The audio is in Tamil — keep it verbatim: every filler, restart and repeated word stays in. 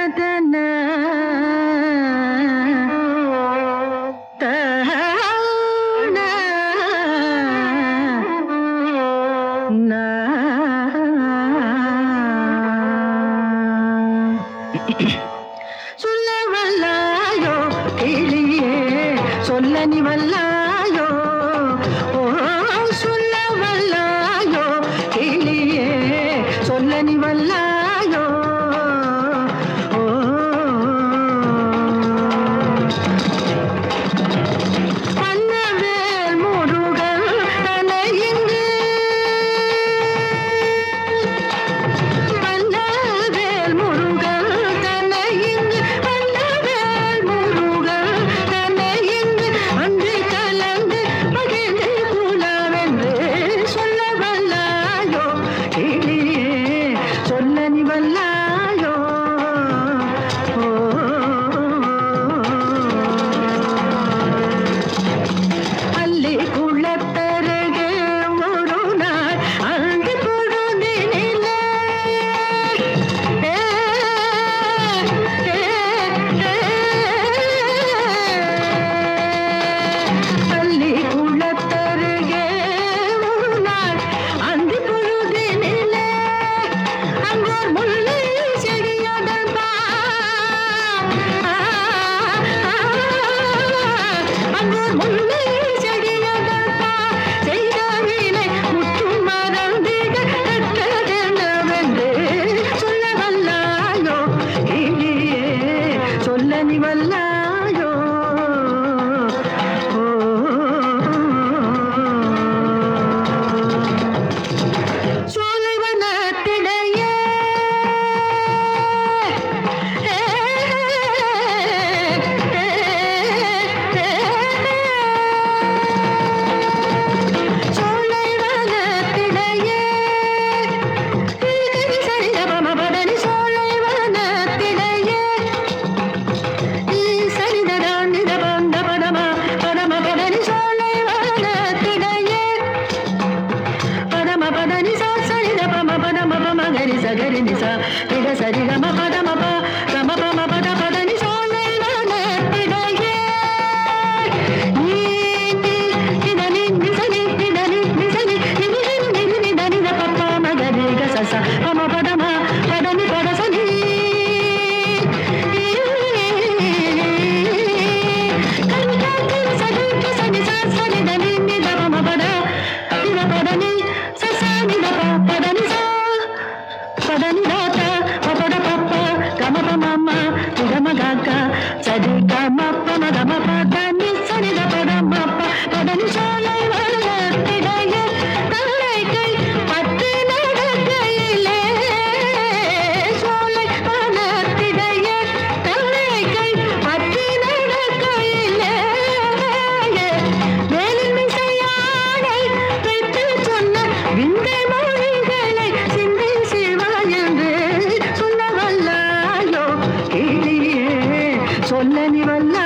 சொல்ல வல்லாயோ கிளியே சொல்ல நீ வல்லாயோ ஓ சொல்ல வல்லாயோ கிளியே சொல்ல நீ வல்லாயோ ஓ மன்னவேல் முருகன் தனையிங்கு மன்னவேல் முருகன் தனையிங்கு மன்னவேல் முருகன் தனையிங்கு அன்று கலந்து மகிழ்ந்து புலவென்று சொல்ல வல்லாயோ கிளியே சொல்ல நீ வல்லாயோ ஓ அள்ளி குளத்தருகே ஒரு நாள் அங்கு பொழுதினிலே ஏ, ஏ, ஏ. அள்ளி குளத்தருகே ஒரு நாள் அங்கு பொழுதினிலே அங்கோர் முல்லை செடியோடன் பா அங்கோர் முல்லை செடியோடன் பா செய்த வீணை முற்றும் மறந்திட கற்றதென்னவென்று சொல்ல வல்லாயோ கிளியே சொல்ல நீ வல்லாயோ ஓ சோலைவனத்திடையே ஏ, ஏ, ஏ, சோலைவனத்திடையே கிளிகிளி சரிதபமபதனி சோலைவனத்திடையே சரிதடானிதபந்தபதமா பதமபதனி சோலைவனத்திடையே பதம பதனி சா சரித பம பதம பம கரி சகரி நிசா பிட சரி கம பதம ப கம பம பத பதனி சோலைவனத்திடையே நீ நீ நிதனி நிசனி நிதனி நிசனி நினி நினி நிதனி த பப்ப மகரி கசச பம பதம பதனி பதசனி கனி கனி சனி சனி சா சனி தனி நித பம பத நித பதனி சசனி த ப பதனி சா பதனி தாத பபத பப்ப கம பமம நிதம கக சரி கம பம கம பதனி சனி த பதம ப பதனி சோலைவனத்திடையே தலை கை பத்து நடக்கையிலே சோலைவனத்திடையே தலை கை பத்து நடக்கையிலே வேலின் மிசையானை வைத்து சொன்ன விந்தை மொழிகளை சிந்தை சிவா என்று சொல்ல வல்லாயோ கிளியே சொல்ல நீ வல்லாயோ